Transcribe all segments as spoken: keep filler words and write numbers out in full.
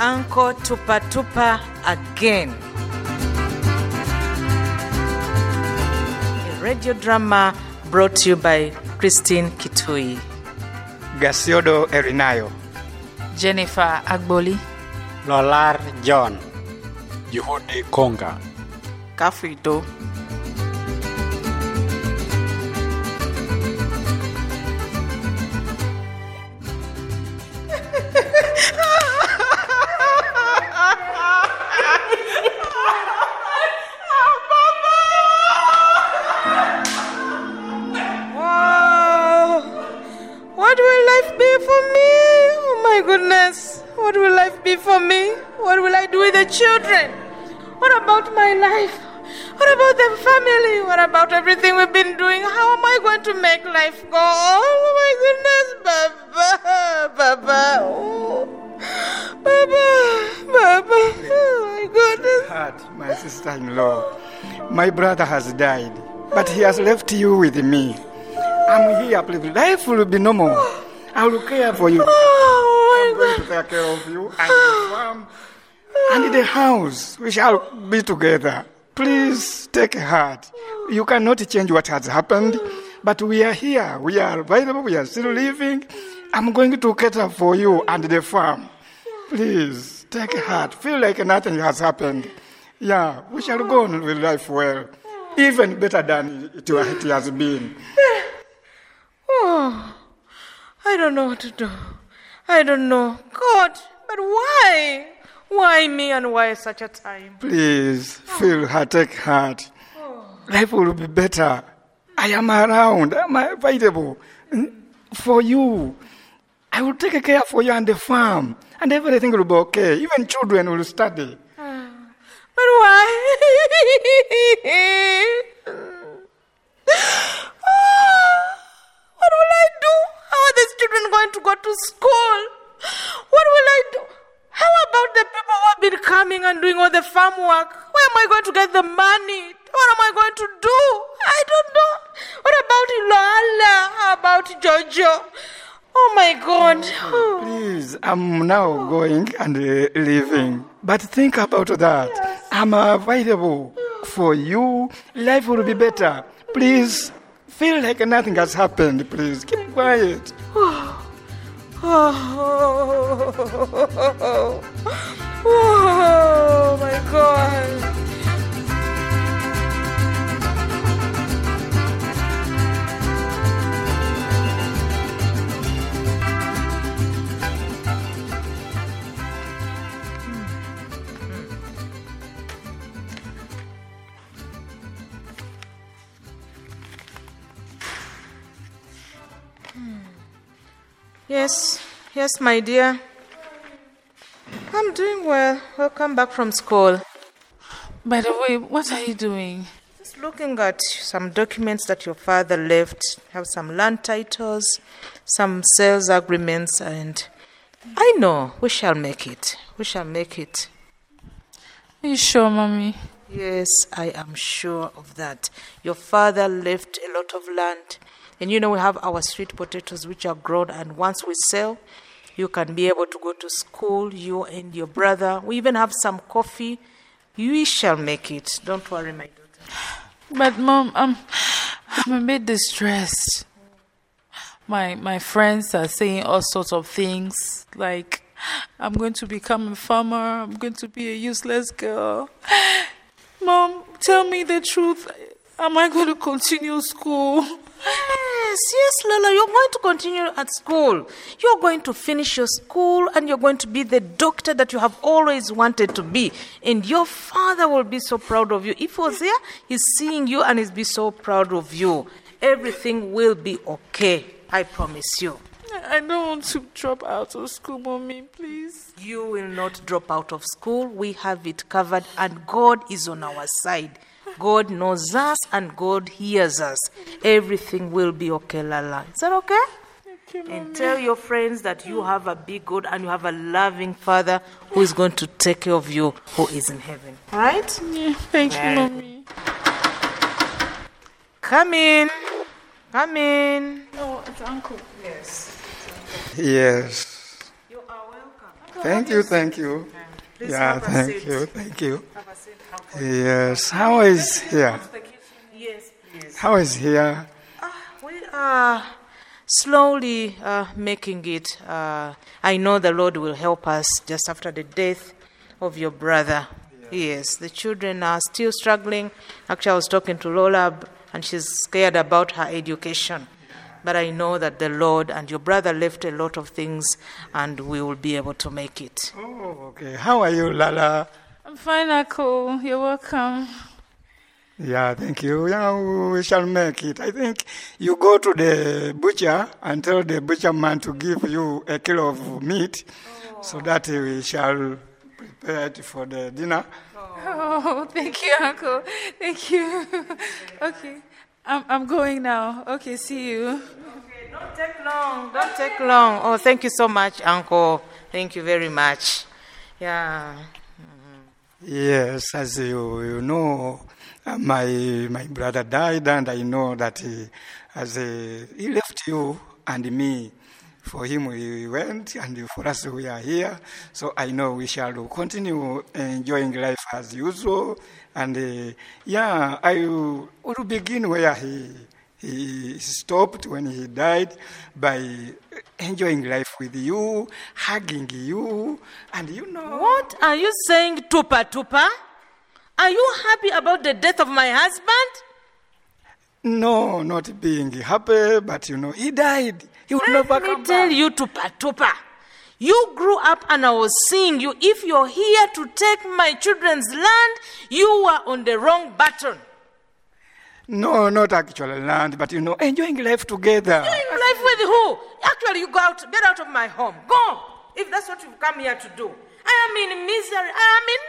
Uncle Tupa Tupa again. A radio drama brought to you by Christine Kitui, Gasiodo Erinayo, Jennifer Agboli, Lolar John, Yuhudi Konga, Kafrito. What will life be for me? Oh my goodness. What will life be for me? What will I do with the children? What about my life? What about the family? What about everything we've been doing? How am I going to make life go? Oh my goodness, Baba, Baba, oh, Baba, Baba, oh my goodness. Heart, my sister-in-law, my brother has died, but he has left you with me. I'm here, please. Life will be normal. I will care for you. Oh I'm going to take care of you and the farm and the house. We shall be together. Please take heart. You cannot change what has happened, but we are here. We are available. We are still living. I'm going to cater for you and the farm. Please take heart. Feel like nothing has happened. Yeah, we shall go on with life well, even better than it it has been. Oh, I don't know what to do. I don't know. God, but why? Why me and why such a time? Please, feel her, take heart. Life will be better. I am around. I am available for you. I will take care for you and the farm. And everything will be okay. Even children will study. But why? What will I do? How are these children going to go to school? What will I do? How about the people who have been coming and doing all the farm work? Where am I going to get the money? What am I going to do? I don't know. What about Loala? How about Jojo? Oh my God. Oh. Please, I'm now going and uh, leaving. But think about that. Yes. I'm available for you. Life will be better. Please, feel like nothing has happened. Please, keep quiet. Oh. Oh, oh my God. Yes, yes, my dear. I'm doing well. Welcome back from school. By the way, what are you doing? Just looking at some documents that your father left. Have some land titles, some sales agreements, and I know we shall make it. We shall make it. Are you sure, Mommy? Yes, I am sure of that. Your father left a lot of land. And you know, we have our sweet potatoes which are grown, and once we sell, you can be able to go to school, you and your brother. We even have some coffee. We shall make it. Don't worry, my daughter. But Mom, I'm, I'm a bit distressed. My my friends are saying all sorts of things, like I'm going to become a farmer, I'm going to be a useless girl. Mom, tell me the truth. Am I going to continue school? Yes, yes, Lola, you're going to continue at school. You're going to finish your school and you're going to be the doctor that you have always wanted to be. And your father will be so proud of you. If he was there, he's seeing you and he'll be so proud of you. Everything will be okay. I promise you. I don't want to drop out of school, Mommy, please. You will not drop out of school. We have it covered and God is on our side. God knows us and God hears us. Everything will be okay, Lala. Is that okay? Okay, Mommy. And tell your friends that you have a big God and you have a loving Father who is going to take care of you, who is in heaven. All right? Yeah, thank Yeah. you, Mommy. Come in. Come in. Oh, it's Uncle. Yes. Yes. You are welcome. Thank you, thank you. Please Yeah, have a thank seat. you, thank you. Have a seat. Yes, how is here? Yes, please. How is here? We are slowly uh, making it. Uh, I know the Lord will help us just after the death of your brother. Yes, the children are still struggling. Actually, I was talking to Lola, and she's scared about her education. But I know that the Lord and your brother left a lot of things, and we will be able to make it. Oh, okay. How are you, Lala? I'm fine, Uncle. You're welcome. Yeah, thank you. Yeah, we shall make it. I think you go to the butcher and tell the butcher man to give you a kilo of meat oh. so that we shall prepare it for the dinner. Oh, thank you, Uncle. Thank you. Okay. I'm I'm going now. Okay, see you. Okay, don't take long. Don't take long. Oh, thank you so much, Uncle. Thank you very much. Yeah. Yes, as you, you know, uh, my my brother died, and I know that he, as a, he left you and me. For him, he went, and for us, we are here. So I know we shall continue enjoying life as usual. And uh, yeah, I will begin where he he stopped when he died, by enjoying life with you, hugging you, and you know. What are you saying, Tupa Tupa? Are you happy about the death of my husband? No, not being happy, but you know, he died. He will Let never me come tell back. you, Tupa Tupa. You grew up and I was seeing you. If you're here to take my children's land, you were on the wrong button. No, not actually land, but you know, enjoying life together. Enjoying life with who? Actually, you go out, get out of my home. Go, if that's what you've come here to do. I am in misery. I am in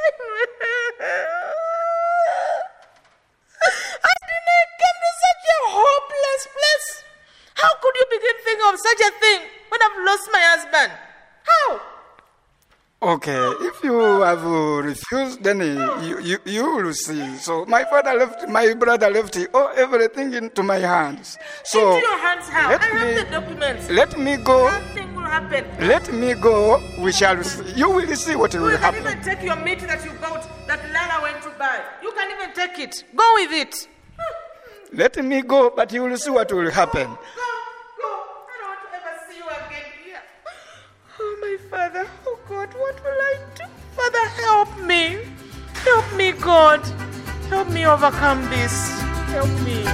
How did I come to such a hopeless place? How could you begin thinking of such a thing when I've lost my husband? How? Okay, if you have uh, refused, then uh, you, you you will see. So my father left, my brother left oh, everything into my hands. So Into your hands how? let I have me- the documents. let me go. Nothing will happen. Let me go. We shall see. You will see what You will can happen. even take your meat that you got, that Lala went to buy. You can even take it. Go with it. Let me go, but you will see what will happen. Go, go. I don't want to ever see you again here. Oh, my Father. Oh, God, what will I do? Father, help me. Help me, God. Help me overcome this. Help me.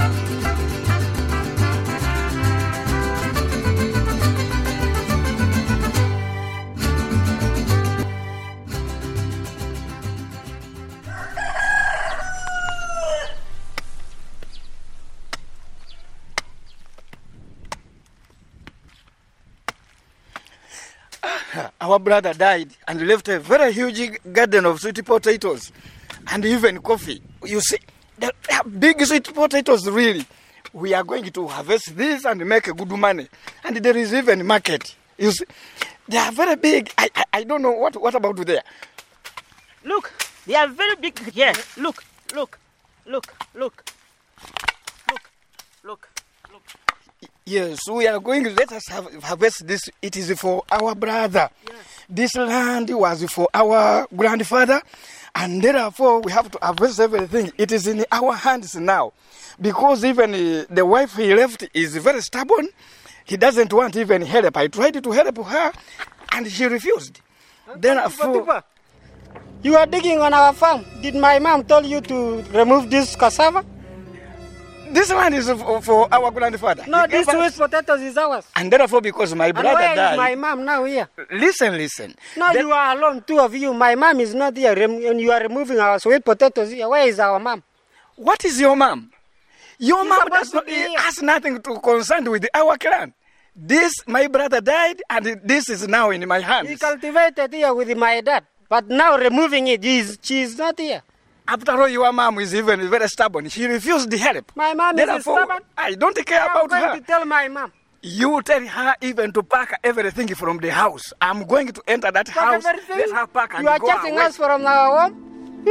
Our brother died and left a very huge garden of sweet potatoes and even coffee. You see, the big sweet potatoes, really. We are going to harvest this and make a good money. And there is even market. You see, they are very big. I I, I don't know what, what about there. Look, they are very big here. Look, look, look, look, look, look, look. Yes, we are going, let us have, harvest this. It is for our brother. Yes. This land was for our grandfather, and therefore we have to harvest everything. It is in our hands now, because even uh, the wife he left is very stubborn. He doesn't want even help. I tried to help her, and she refused. Then for, Tupa, you are digging on our farm. Did my mom tell you to remove this cassava? this land is for, for our grandfather. No, He this gave us- sweet potatoes is ours. And therefore, because my And brother where is died. my mom now here? Listen, listen. No, Then- you are alone, two of you. My mom is not here, rem- and you are removing our sweet potatoes here. Where is our mom? What is your mom? Your She's mom supposed does to not, be here. has nothing to concern with our clan. This, my brother died, and this is now in my He hands. cultivated here with my dad, but now removing it, is she is not here. After all, your mom is even very stubborn. She refused the help. My mom is Therefore, stubborn. I don't care I'm about going her. to tell my mom. You tell her even to pack everything from the house. I'm going to enter that Pack house. everything? Let her pack and You are go chasing away. us from our home?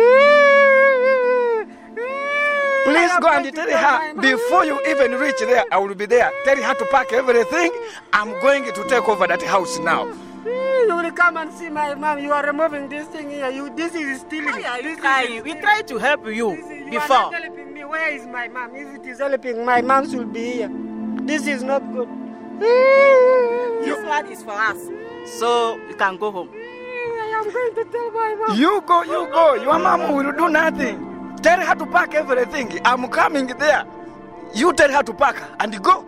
Please I'm go going and to tell my her mom. before you even reach there. I will be there. Tell her to pack everything. I'm going to take over that house now. You will come and see my mom. You are removing this thing here. You, this is stealing. Why are you This is crying? We stealing. tried to help you This is- you before. are not helping me. Where is my mom? If it is helping, my mom should be here. This is not good. This one is for us, so you can go home. I am going to tell my mom. You go, you go. Your mom will do nothing. Tell her to pack everything. I'm coming there. You tell her to pack and go.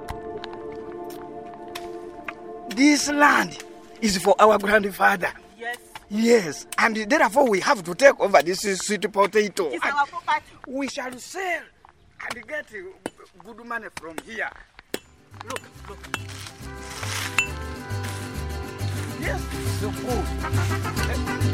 This land is for our grandfather. Yes, Yes, and therefore we have to take over this sweet potato. it's And our property. we shall sell and get good money from here. Look, look. Yes, so good.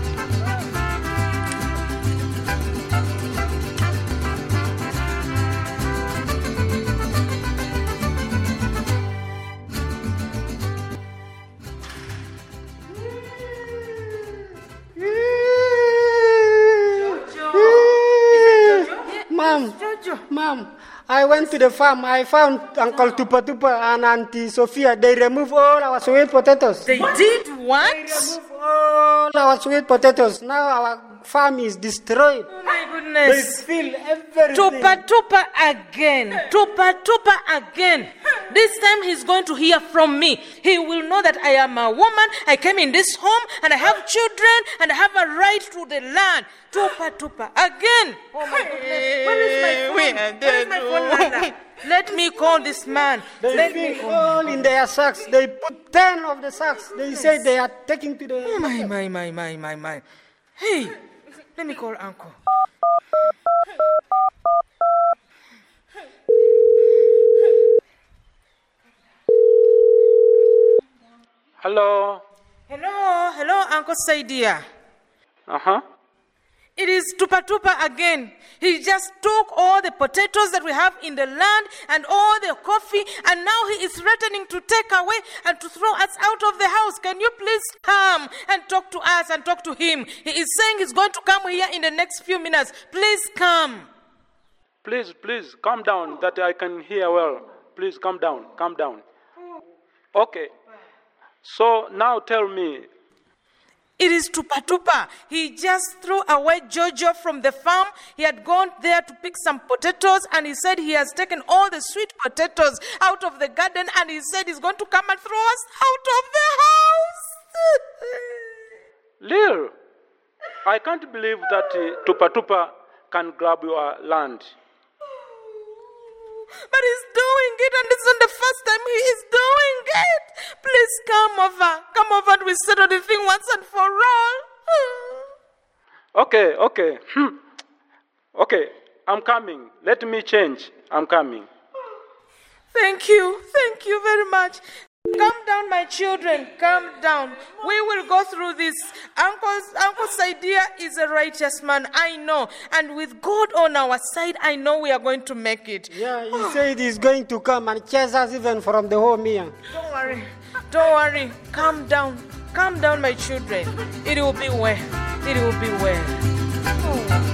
Mom, Mom, I went to the farm. I found Uncle Tupa Tupa and Auntie Sophia. They removed all our sweet potatoes. They did what? They removed all our sweet potatoes. Now our farm is destroyed. Oh my They goodness. fill everything. Tupa tupa again. Tupa tupa again. This time he's going to hear from me. He will know that I am a woman. I came in this home and I have children and I have a right to the land. Tupa tupa again. Oh my goodness. Where is my phone? Where is my phone, Lala? Let me call this man. They Let me fill call. all in their sacks. They put ten of the sacks. They say they are taking to the. Oh my, my, my, my, my, my. Hey, let me call uncle. Hello. Hello, hello, Uncle Saidia. Uh-huh. It is Tupa Tupa again. He just took all the potatoes that we have in the land and all the coffee, and now he is threatening to take away and to throw us out of the house. Can you please come and talk to us and talk to him? He is saying he's going to come here in the next few minutes. Please come. Please, please, calm down that I can hear well. Please, calm down, calm down. Okay. So now tell me, It is Tupa Tupa. He just threw away Jojo from the farm. He had gone there to pick some potatoes, and he said he has taken all the sweet potatoes out of the garden, and he said he's going to come and throw us out of the house. Lil, I can't believe that uh, Tupa Tupa can grab your land. But he's doing it, and it's not the first time he is doing it. Please come over. Come over and we settle the thing once and for all. Okay, okay. Hmm. Okay, I'm coming. Let me change. I'm coming. Thank you. Thank you very much. Calm down, my children. Calm down. We will go through this. Uncle's, Uncle Saidia is a righteous man, I know. And with God on our side, I know we are going to make it. Yeah, he said he's going to come and chase us even from the home here. Don't worry. Don't worry. Calm down. Calm down, my children. It will be well. It will be well. Oh.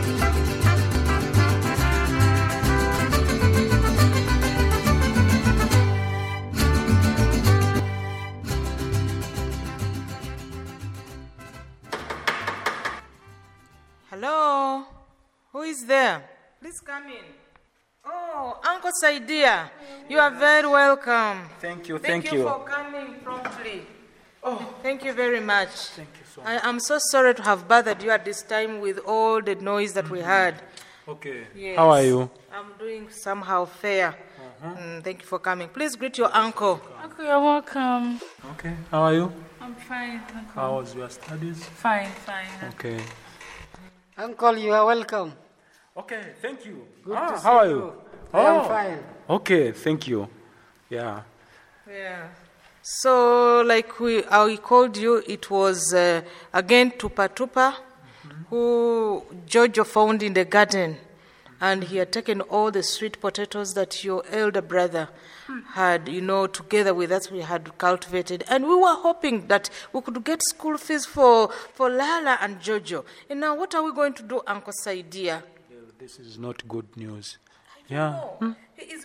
Hello? Who is there? Please come in. Oh, Uncle Saidia, you are very welcome. Thank you, Thank, thank you, you. for coming promptly. Oh, thank you very much. Thank you so much. I am so sorry to have bothered you at this time with all the noise that we had. Okay. Yes. How are you? I'm doing somehow fair. Mm, thank you for coming. Please greet your uncle. Uncle, you're welcome. Okay. How are you? I'm fine, Uncle. How was your studies? Fine, fine. Okay. Uncle, you are welcome. Okay, thank you. Good ah, to see how are you. you? I am Oh. fine. Okay, thank you. Yeah. Yeah. So, like we, uh, we called you, it was uh, again Tupa Tupa, mm-hmm. who Jojo found in the garden, and he had taken all the sweet potatoes that your elder brother had, you know, together with us, we had cultivated, and we were hoping that we could get school fees for for Lala and Jojo. And now, what are we going to do, Uncle Saidia? This is not good news. I don't Yeah. know. Hmm? He is bringing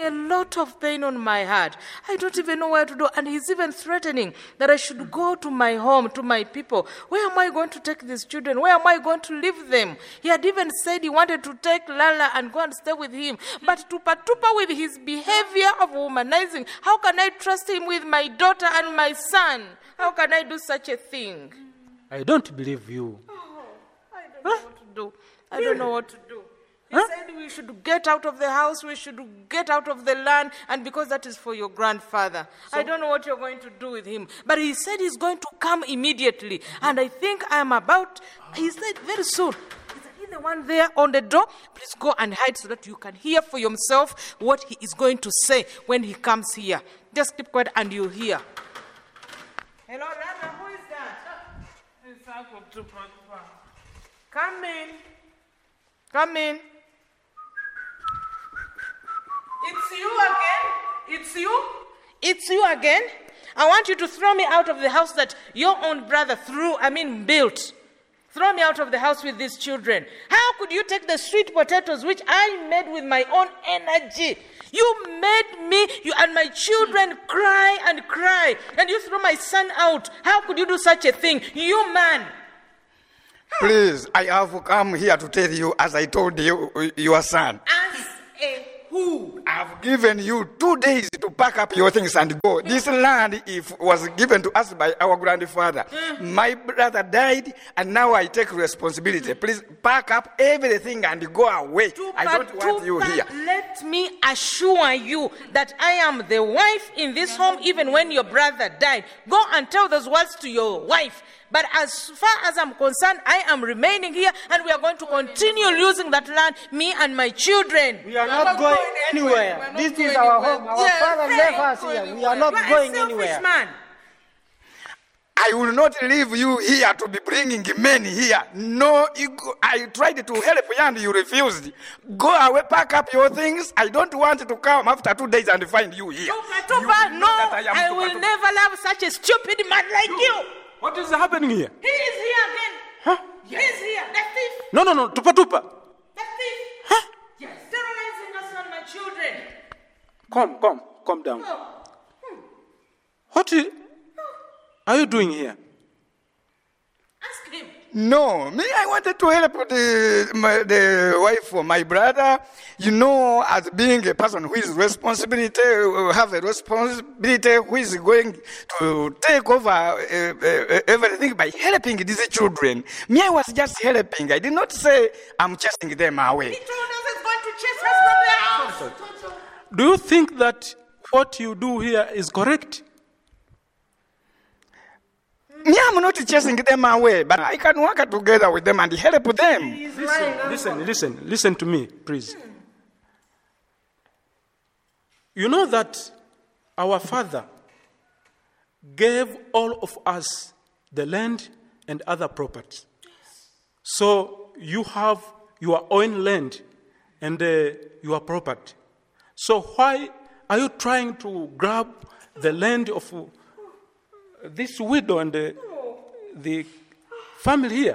a lot of pain on my heart. I don't even know where to do. And he's even threatening that I should go to my home, to my people. Where am I going to take these children? Where am I going to leave them? He had even said he wanted to take Lala and go and stay with him. But Tupa Tupa, with his behavior of womanizing, how can I trust him with my daughter and my son? How can I do such a thing? I don't believe you. Oh, I don't know what to do. I don't know what to do. He huh? said we should get out of the house, we should get out of the land, and because that is for your grandfather. So, I don't know what you're going to do with him. But he said he's going to come immediately. And I think I'm about, he said very soon. Is he the one there on the door? Please go and hide so that you can hear for yourself what he is going to say when he comes here. Just keep quiet and you'll hear. Hello, Rana, who is that? It's Uncle Tupa. Come in. Come in. It's you again. It's you. It's you again. I want you to throw me out of the house that your own brother threw, I mean built. Throw me out of the house with these children. How could you take the sweet potatoes which I made with my own energy? You made me you and my children cry and cry, and you throw my son out. How could you do such a thing? You man. Please, I have come here to tell you, as I told you, your son. As a who? I've given you two days to pack up your things and go. Mm. This land if, was given to us by our grandfather. Mm. My brother died, and now I take responsibility. Please pack up everything and go away. Tupa, I don't want Tupa, you here. Let me assure you that I am the wife in this home, even when your brother died. Go and tell those words to your wife. But as far as I'm concerned, I am remaining here, and we are going to continue using that land, me and my children. We are not, not going, going anywhere. anywhere. This is our anywhere. home. Our yeah, father left us here. Anywhere. We are not you going anywhere. Man. I will not leave you here to be bringing men here. No, I tried to help you and you refused. Go away, pack up your things. I don't want to come after two days and find you here. Tupa, Tupa, you no, I, I will tupa, never love such a stupid man like you. you. What is happening here? He is here again. Huh? Yes. He is here. The thief. No, no, no. Tupa Tupa. The thief. Huh? Yes. Terrorizing us and my children. Come, come. Calm down. Oh. Hmm. What is, are you doing here? Ask him. No, me, I wanted to help the, my, the wife of my brother. You know, as being a person who is responsibility, have a responsibility who is going to take over uh, uh, everything by helping these children. Me, I was just helping. I did not say I'm chasing them away. He told us he's going to chase us from the house. Do you think that what you do here is correct? Me, I'm not chasing them away, but I can work together with them and help them. Listen, listen, listen, listen to me, please. You know that our father gave all of us the land and other properties. So you have your own land and uh, your property. So why are you trying to grab the land of uh, this widow and the, the family here?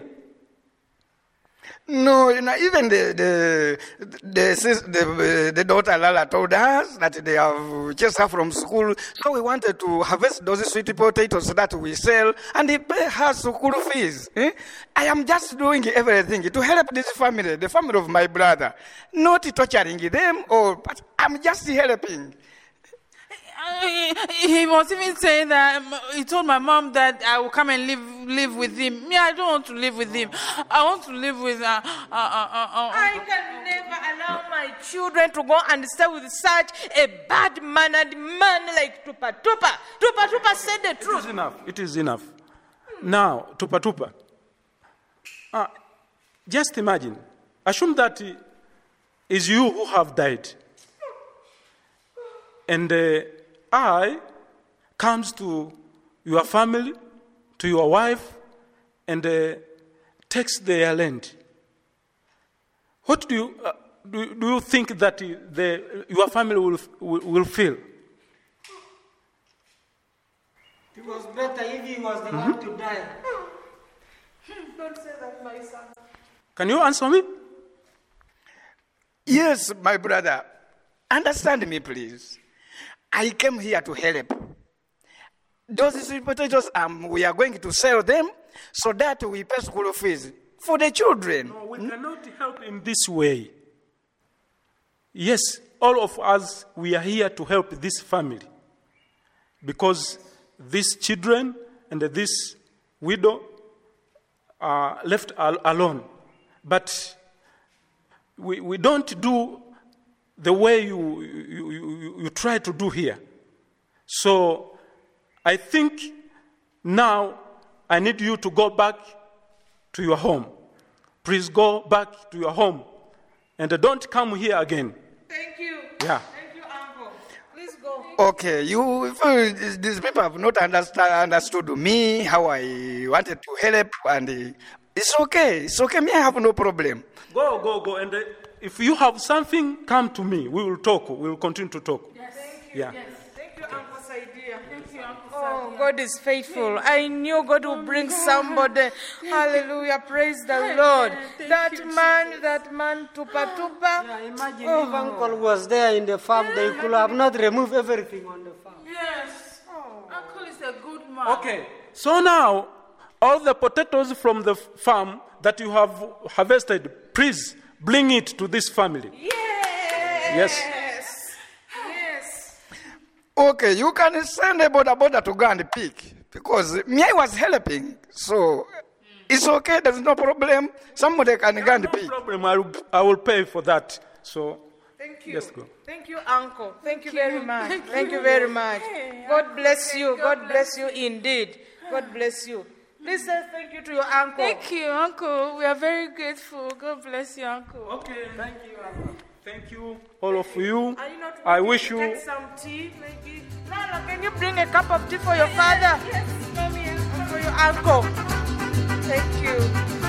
No, you know, even the the the, the, the daughter Lala told us that they have just her from school, so we wanted to harvest those sweet potatoes that we sell and they pay her school fees. Eh? I am just doing everything to help this family, the family of my brother, not torturing them, or but I'm just helping. He, he was even saying that um, he told my mom that I will come and live live with him. Me, I don't want to live with him. I want to live with. Uh, uh, uh, uh, uh, I can never allow my children to go and stay with such a bad-mannered man like Tupa Tupa. Tupa Tupa said the truth. It is enough. It is enough. Now, Tupa Tupa. Uh, just imagine. Assume that it is you who have died, and. Uh, I comes to your family, to your wife, and uh, takes their land. What do you uh, do? Do you think that the your family will will, will feel? It was better if he was the mm-hmm. one to die. Don't say that, my son. Can you answer me? Yes, my brother. Understand me, please. I came here to help. Those sweet potatoes, um, we are going to sell them so that we pay school fees for the children. No, we cannot help in this way. Yes, all of us, we are here to help this family. Because these children and this widow are left al- alone. But we, we don't do the way you, you, you, you try to do here. So I think now I need you to go back to your home. Please go back to your home and don't come here again. Thank you. Yeah. Thank you, Uncle. Please go. Okay, you these people have not understand, understood me, how I wanted to help, and uh, it's okay. It's okay. Me, I have no problem. Go, go, go. And uh, if you have something, come to me. We will talk. We will continue to talk. Yes. Thank you. Yeah. Yes. Thank you, Uncle Saidia. Thank you, Uncle Oh, God is faithful. I knew God would bring somebody. Hallelujah. Praise the Lord. That man, that man, tupa tupa. Yeah, imagine if uncle was there in the farm, they could have not removed everything on the farm. Yes. Uncle is a good man. Okay. So now, all the potatoes from the farm that you have harvested, please bring it to this family. Yes. Yes. Yes. Okay, you can send a border border to go and pick because me, I was helping, so it's okay. There's no problem. Somebody can go and No pick. problem. I will, I will pay for that. So, Thank you. Yes, go. Thank you, Uncle. Thank you very much. Thank you very much. God bless you. God bless you indeed. God bless you. Please say thank you to your uncle. Thank you, Uncle. We are very grateful. God bless you, Uncle. okay. Thank you. Thank you, all of you. Are you not I wanting wish to you. take some tea, maybe? Lala, can you bring a cup of tea for your father? Yes, mommy. And for your uncle. Thank you.